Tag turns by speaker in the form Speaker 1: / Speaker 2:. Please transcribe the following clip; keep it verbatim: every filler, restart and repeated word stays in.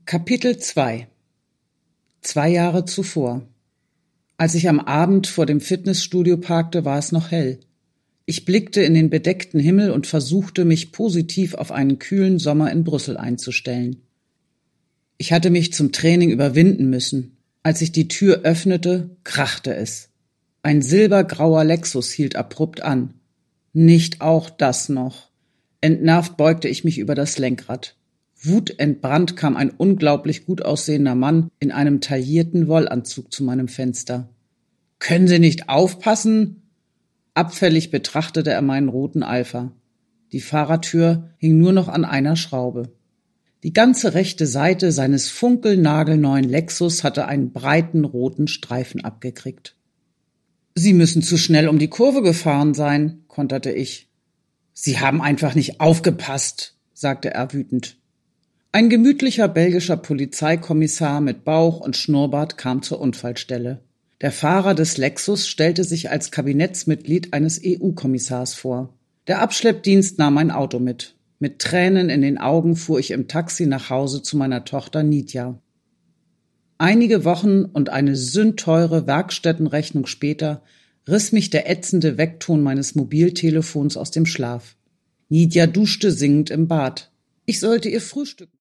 Speaker 1: Kapitel zwei. Zwei Jahre zuvor. Als ich am Abend vor dem Fitnessstudio parkte, war es noch hell. Ich blickte in den bedeckten Himmel und versuchte, mich positiv auf einen kühlen Sommer in Brüssel einzustellen. Ich hatte mich zum Training überwinden müssen. Als ich die Tür öffnete, krachte es. Ein silbergrauer Lexus hielt abrupt an. Nicht auch das noch. Entnervt beugte ich mich über das Lenkrad. Wutentbrannt kam ein unglaublich gut aussehender Mann in einem taillierten Wollanzug zu meinem Fenster. »Können Sie nicht aufpassen?« Abfällig betrachtete er meinen roten Alpha. Die Fahrertür hing nur noch an einer Schraube. Die ganze rechte Seite seines funkelnagelneuen Lexus hatte einen breiten roten Streifen abgekriegt. »Sie müssen zu schnell um die Kurve gefahren sein«, konterte ich. »Sie haben einfach nicht aufgepasst«, sagte er wütend. Ein gemütlicher belgischer Polizeikommissar mit Bauch und Schnurrbart kam zur Unfallstelle. Der Fahrer des Lexus stellte sich als Kabinettsmitglied eines E U-Kommissars vor. Der Abschleppdienst nahm mein Auto mit. Mit Tränen in den Augen fuhr ich im Taxi nach Hause zu meiner Tochter Nidja. Einige Wochen und eine sündteure Werkstättenrechnung später riss mich der ätzende Weckton meines Mobiltelefons aus dem Schlaf. Nidja duschte singend im Bad. Ich sollte ihr frühstücken.